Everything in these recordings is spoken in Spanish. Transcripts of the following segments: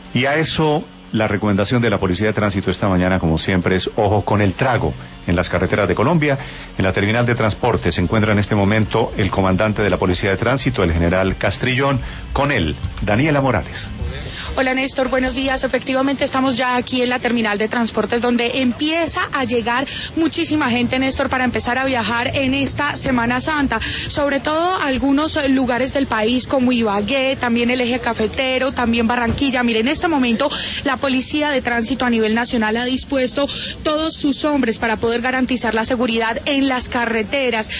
Y a eso, la recomendación de la Policía de Tránsito esta mañana, como siempre, es ojo con el trago en las carreteras de Colombia. En la terminal de transporte se encuentra en este momento el comandante de la Policía de Tránsito, el general Castrillón, con él, Daniela Morales. Hola Néstor, buenos días. Efectivamente estamos ya aquí en la terminal de transportes donde empieza a llegar muchísima gente, Néstor, para empezar a viajar en esta Semana Santa. Sobre todo algunos lugares del país como Ibagué, también el Eje Cafetero, también Barranquilla. Miren, en este momento la Policía de Tránsito a nivel nacional ha dispuesto todos sus hombres para poder garantizar la seguridad en las carreteras.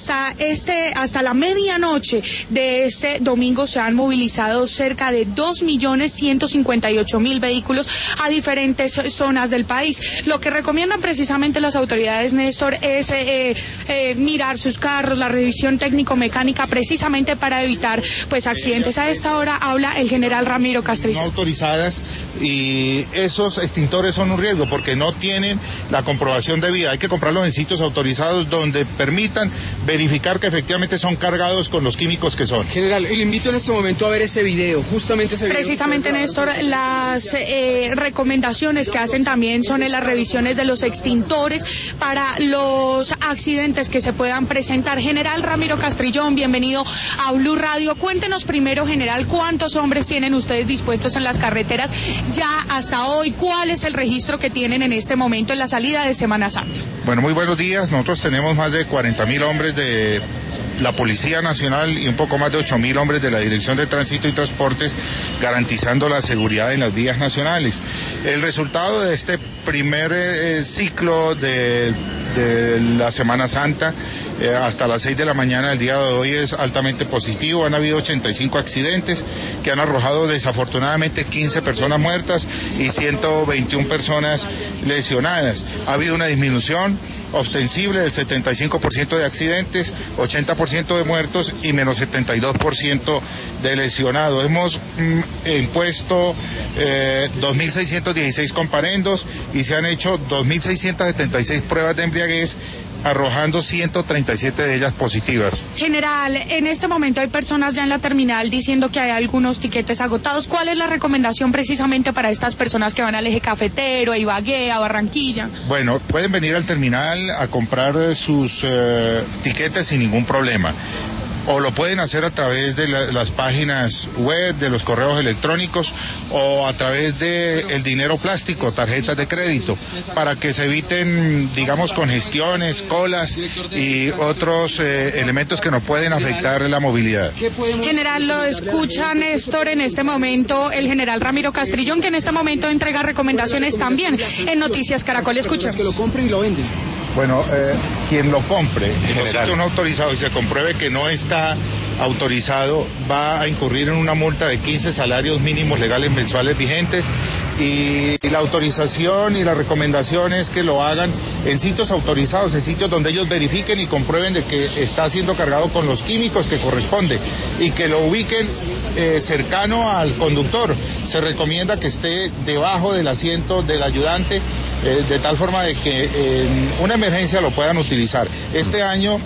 Hasta la medianoche de este domingo se han movilizado cerca de 2.158.000 vehículos a diferentes zonas del país. Lo que recomiendan precisamente las autoridades, Néstor, es mirar sus carros, la revisión técnico-mecánica, precisamente para evitar pues accidentes. A esta hora habla el general Ramiro Castrillón. No autorizadas, y esos extintores son un riesgo porque no tienen la comprobación debida. Hay que comprarlos en sitios autorizados donde permitan verificar que efectivamente son cargados con los químicos que son. General, le invito en este momento a ver ese video, justamente ese video. Precisamente, Néstor, las recomendaciones que hacen también son en las revisiones de los extintores para los accidentes que se puedan presentar. General Ramiro Castrillón, bienvenido a Blue Radio. Cuéntenos primero, general, ¿cuántos hombres tienen ustedes dispuestos en las carreteras ya hasta hoy? ¿Cuál es el registro que tienen en este momento en la salida de Semana Santa? Bueno, muy buenos días. Nosotros tenemos más de 40.000 hombres de la Policía Nacional y un poco más de 8.000 hombres de la Dirección de Tránsito y Transportes garantizando la seguridad en las vías nacionales. El resultado de este primer ciclo de la Semana Santa hasta las 6 de la mañana del día de hoy es altamente positivo. Han habido 85 accidentes que han arrojado desafortunadamente 15 personas muertas y 121 personas lesionadas. Ha habido una disminución ostensible del 75% de accidentes, 80% de muertos y menos 72% de lesionados. Hemos impuesto 2.616 comparendos y se han hecho 2.676 pruebas de embriaguez, arrojando 137 de ellas positivas. General, en este momento hay personas ya en la terminal diciendo que hay algunos tiquetes agotados. ¿Cuál es la recomendación precisamente para estas personas que van al Eje Cafetero, a Ibagué, a Barranquilla? Bueno, pueden venir al terminal a comprar sus tiquetes sin ningún problema. O lo pueden hacer a través de las páginas web, de los correos electrónicos o a través de el dinero plástico, tarjetas de crédito, para que se eviten, digamos, congestiones, colas y otros elementos que nos pueden afectar la movilidad. General, lo escucha Néstor en este momento el general Ramiro Castrillón, que en este momento entrega recomendaciones también en Noticias Caracol. Escucha. Que lo compren y lo venden. Bueno, quien lo compre en un sitio no autorizado y se compruebe que no está autorizado, va a incurrir en una multa de 15 salarios mínimos legales mensuales vigentes, y la autorización y la recomendación es que lo hagan en sitios autorizados, en sitios donde ellos verifiquen y comprueben de que está siendo cargado con los químicos que corresponde y que lo ubiquen cercano al conductor. Se recomienda que esté debajo del asiento del ayudante, de tal forma de que en una emergencia lo puedan utilizar. Este año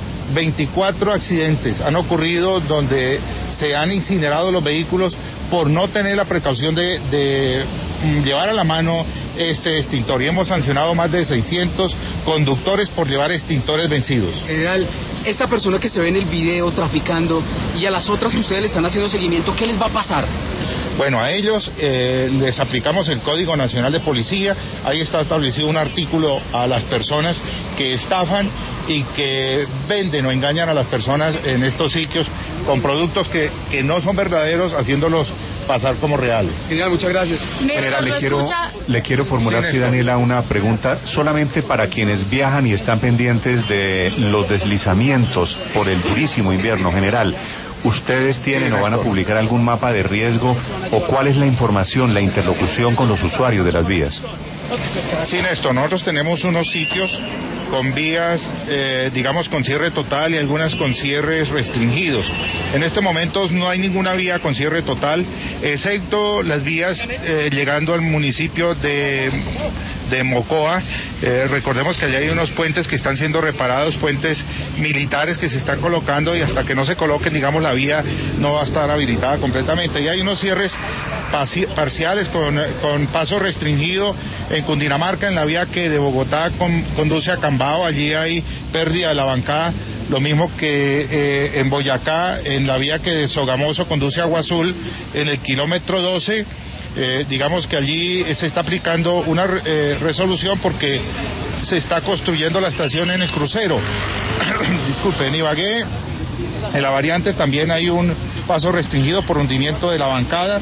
24 accidentes han ocurrido donde se han incinerado los vehículos por no tener la precaución de llevar a la mano este extintor, y hemos sancionado más de 600 conductores por llevar extintores vencidos. General, esta persona que se ve en el video traficando y a las otras que ustedes le están haciendo seguimiento, ¿qué les va a pasar? Bueno, a ellos les aplicamos el Código Nacional de Policía. Ahí está establecido un artículo a las personas que estafan y que venden o engañan a las personas en estos sitios con productos que no son verdaderos, haciéndolos pasar como reales. General, muchas gracias. General, le quiero formular, sí, Daniela, una pregunta solamente para quienes viajan y están pendientes de los deslizamientos por el durísimo invierno. General, ¿ustedes tienen o van a publicar algún mapa de riesgo o cuál es la información, la interlocución con los usuarios de las vías? Sí, Néstor, nosotros tenemos unos sitios con vías, digamos, con cierre total y algunas con cierres restringidos. En este momento no hay ninguna vía con cierre total, excepto las vías llegando al municipio de de Mocoa. Recordemos que allá hay unos puentes que están siendo reparados, puentes militares que se están colocando, y hasta que no se coloquen, digamos, la vía no va a estar habilitada completamente. Y hay unos cierres parciales con paso restringido en Cundinamarca, en la vía que de Bogotá conduce a Cambao. Allí hay pérdida de la bancada, lo mismo que en Boyacá, en la vía que de Sogamoso conduce a Agua Azul, en el kilómetro 12. Digamos que allí se está aplicando una resolución porque se está construyendo la estación en el crucero. Disculpe, en Ibagué, en la variante también hay un paso restringido por hundimiento de la bancada.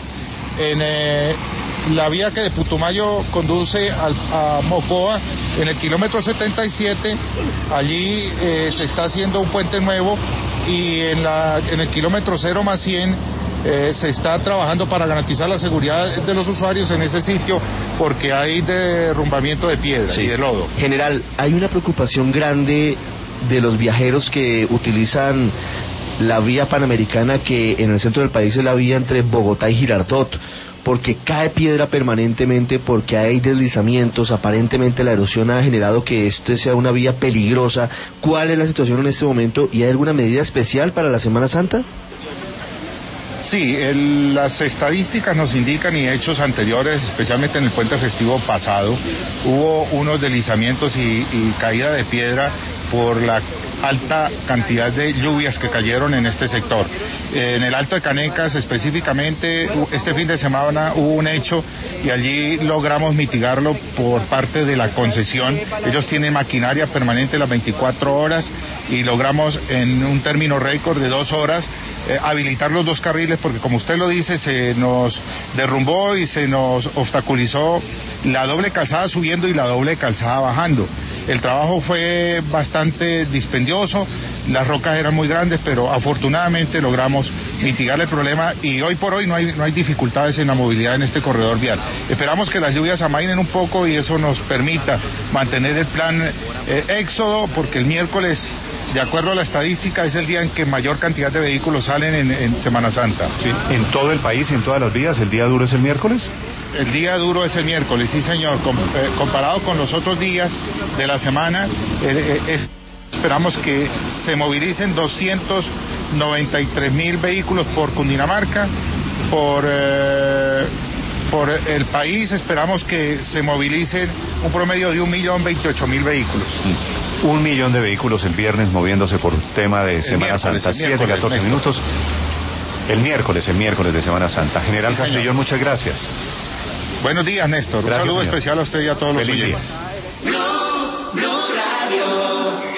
En la vía que de Putumayo conduce a Mocoa, en el kilómetro 77, allí se está haciendo un puente nuevo, y en el kilómetro 0+100 se está trabajando para garantizar la seguridad de los usuarios en ese sitio, porque hay derrumbamiento de piedra y de lodo. General, hay una preocupación grande de los viajeros que utilizan la vía panamericana, que en el centro del país es la vía entre Bogotá y Girardot, porque cae piedra permanentemente, porque hay deslizamientos. Aparentemente la erosión ha generado que este sea una vía peligrosa. ¿Cuál es la situación en este momento, y hay alguna medida especial para la Semana Santa? Sí, las estadísticas nos indican, y hechos anteriores, especialmente en el puente festivo pasado, hubo unos deslizamientos y caída de piedra por la alta cantidad de lluvias que cayeron en este sector. En el Alto de Canecas específicamente, este fin de semana hubo un hecho y allí logramos mitigarlo por parte de la concesión. Ellos tienen maquinaria permanente las 24 horas y logramos en un término récord de 2 horas habilitar los 2 carriles, porque como usted lo dice, se nos derrumbó y se nos obstaculizó la doble calzada subiendo y la doble calzada bajando. El trabajo fue bastante dispendioso, las rocas eran muy grandes, pero afortunadamente logramos mitigar el problema, y hoy por hoy no hay dificultades en la movilidad en este corredor vial. Esperamos que las lluvias amainen un poco y eso nos permita mantener el plan éxodo, porque el miércoles, de acuerdo a la estadística, es el día en que mayor cantidad de vehículos salen en Semana Santa. Sí, en todo el país y en todas las vías, ¿el día duro es el miércoles? El día duro es el miércoles, sí señor. Comparado con los otros días de la semana, esperamos que se movilicen 293,000 vehículos por Cundinamarca. Por el país esperamos que se movilicen un promedio de 1.028.000 vehículos. 1 millón de vehículos el viernes moviéndose por tema de Semana Santa. 7:14 minutos. El miércoles de Semana Santa. General Castellón, muchas gracias. Buenos días, Néstor. Un saludo especial a usted y a todos los oyentes. Blue Radio.